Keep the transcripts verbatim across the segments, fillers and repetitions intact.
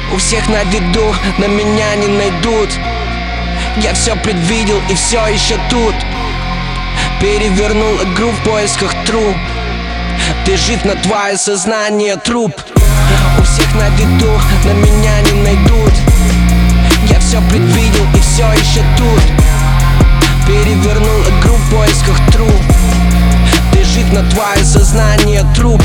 У всех на виду, но меня не найдут. Я все предвидел и все еще тут. Перевернул игру в поисках тру. Ты жив, но твое сознание труп. У всех на виду, но меня не найдут. Я все предвидел и все еще тут. Перевернул игру в поисках тру. Ты жив, но твое сознание труп.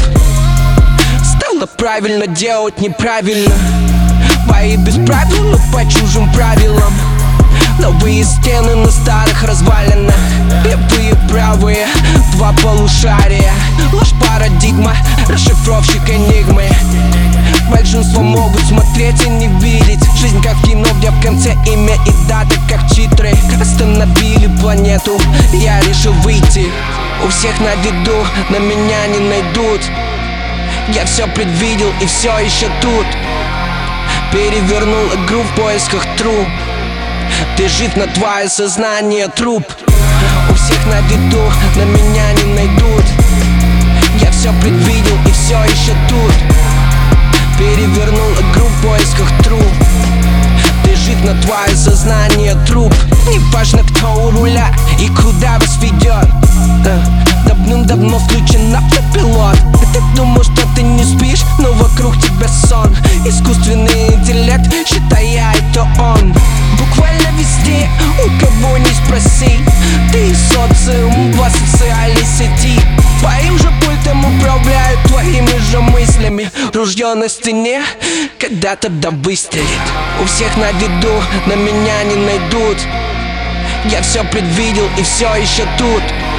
Стало правильно делать неправильно. Бои без правил, но по чужим правилам. Новые стены на старых развалинах. Левые, правые, два полушария. Ложь парадигма, расшифровщик энигмы. Большинство могут смотреть и не видеть. Жизнь как кино, где в конце имя и дата как титры. Остановили планету, я решил выйти. У всех на виду, но меня не найдут. Я все предвидел и все еще тут. Перевернул игру в поисках тру. Ты жив, но твое сознание труп. У всех на виду, но меня не найдут. Я все предвидел и все еще тут. Перевернул игру в поисках тру. Ты жив, но твое сознание труп. Не важно, кто у руля и куда вас ведет. Давным-давно включен автопилот. Ты думал, что ты не спишь, но вокруг тебя сон. Искусственный интеллект, считая это он. Буквально везде, у кого не спроси. Ты социум, два социальной сети. Твоим же пультом управляют твоими же мыслями. Ружье на стене когда-то да выстрелит. У всех на виду, но меня не найдут. Я все предвидел и все еще тут.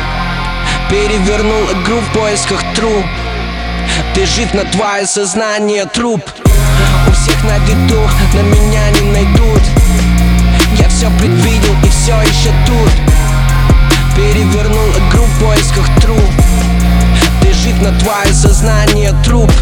Перевернул игру в поисках тру. Ты жив, но твое сознание труп. У всех на виду, но меня не найдут. Я все предвидел и все еще тут. Перевернул игру в поисках тру. Ты жив, но твое сознание труп.